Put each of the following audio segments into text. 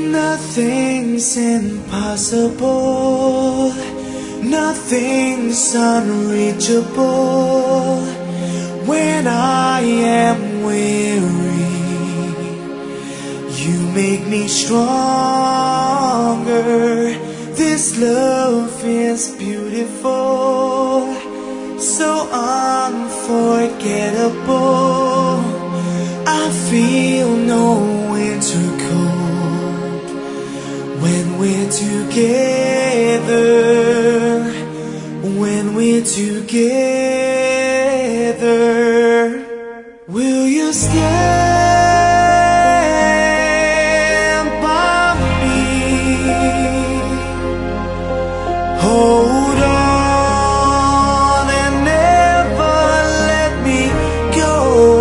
Nothing's impossible, nothing's unreachable. When I am weary, you make me stronger. This love is beautiful, so unforgettable. I feel no winter cold when we're together, when we're together. Will you stand by me? Hold on and never let me go.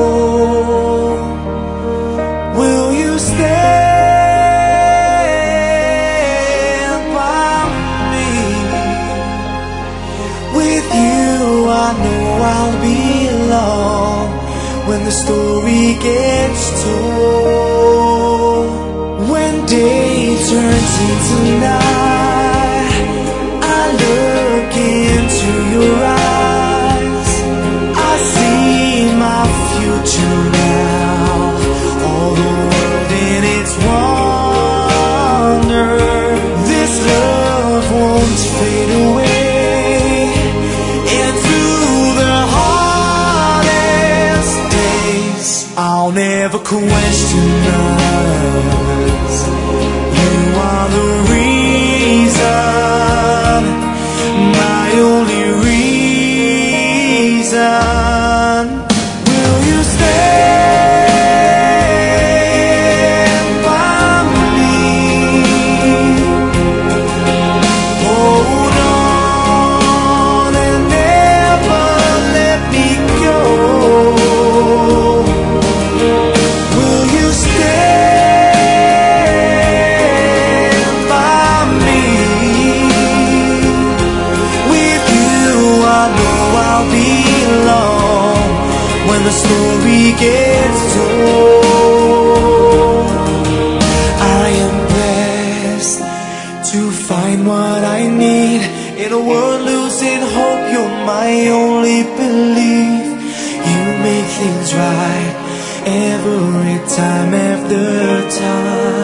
Will you stand by me? With you I know I'll belong when the story gets told. When day turns into night, I look into your eyes. I see my future now, all the world in its wonder. This love won't fade away, and through the hardest days I'll never question us. You are the reason, my only reason. Will you stand by me? Hold on and never let me go. Will you stand by me? With you I know I'll belong when the story gets told. I am blessed to find what I need in a world losing hope. You're my only belief. You make things right every time after time.